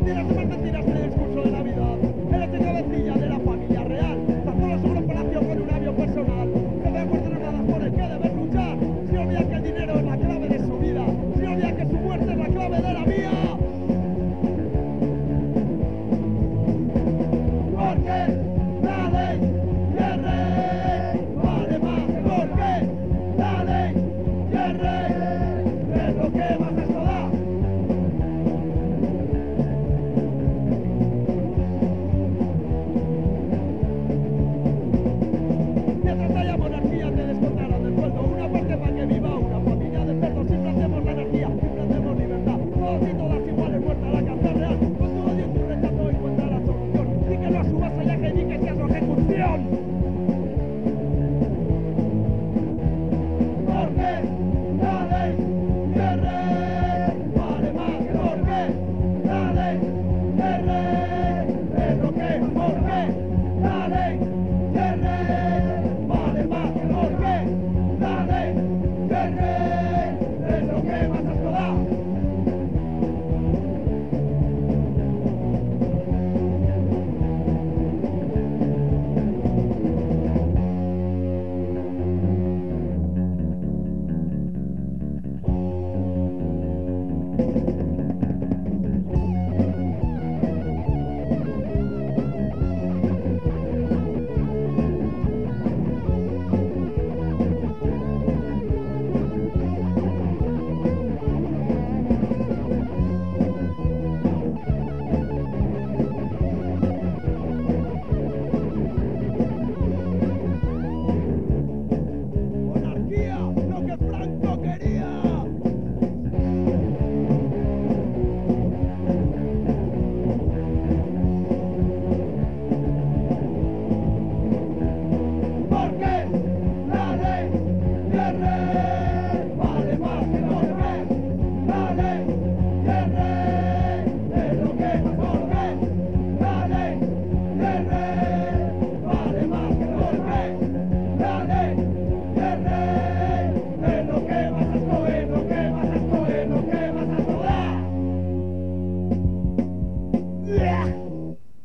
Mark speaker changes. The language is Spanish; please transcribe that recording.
Speaker 1: Mentiras de más mentiras en el discurso de Navidad. Eres de cabecilla de la familia real. Tan solo su corporación con un avión personal. No me acuerdo de nada por el que debes luchar. Si olvidas que el dinero es la clave de su vida. Si olvidas que su muerte es la clave de la mía. Porque la ley y el rey vale más. Porque la ley y el rey es lo que más esto da. Mientras haya monarquía te descontarán del sueldo una parte para que viva una familia de cerdos. Siempre hacemos la anarquía, siempre hacemos libertad. Todos y todas iguales, muerta la cárcel real. Con tu odio y tu rechazo encuentra la solución. Di que no subas allá que ni que sea su ejecución. Porque la ley y el rey vale más. Porque la ley y el rey